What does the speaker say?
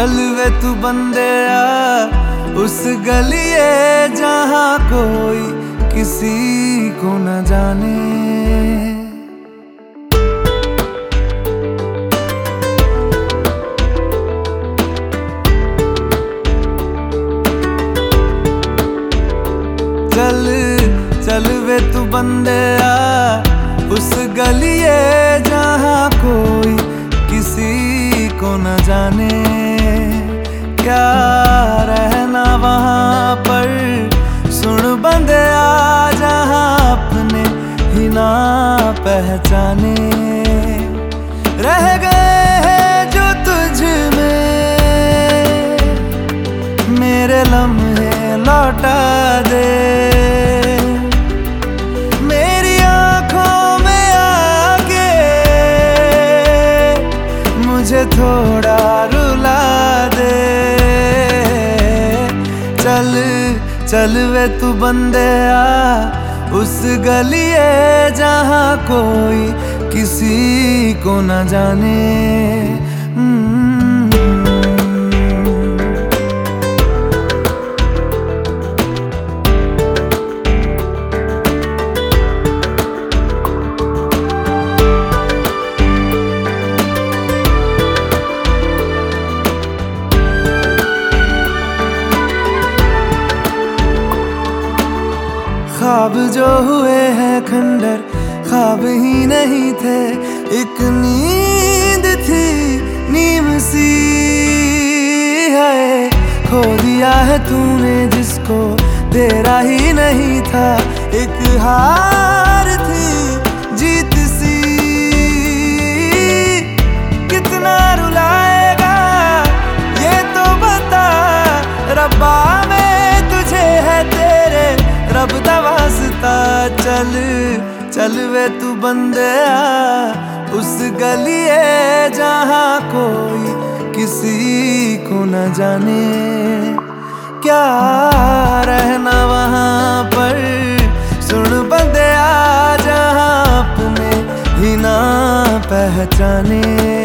चल वे तू बंदेया उस गलिए जहाँ कोई किसी को न जाने। चल चल वे तू बंदेया उस गलिए जहाँ कोई किसी को न जाने। क्या रहना वहाँ पर सुन बंदेया जहाँ अपने ही ना पहचाने। रह गए हैं जो तुझ में मेरे लम्हे लौटा दे। मेरी आंखों में आके मुझे थोड़ा रुला दे। चल चल वे तू बंदेया उस गलिए जहाँ कोई किसी को न जाने। ख्वाब जो हुए हैं खंडर ख्वाब ही नहीं थे, एक नींद थी नीम सी है। खो दिया है तूने जिसको तेरा ही नहीं था, एक हार थी जीत सी। कितना रुलाएगा ये तो बता रब्बा, में तुझे है तेरे रब दा वास्ता। चल चल वे तू बंदेया उस गलिए जहाँ कोई किसी को न जाने। क्या रहना वहाँ पर सुन बंदेया जहाँ अपने ही ना पहचाने।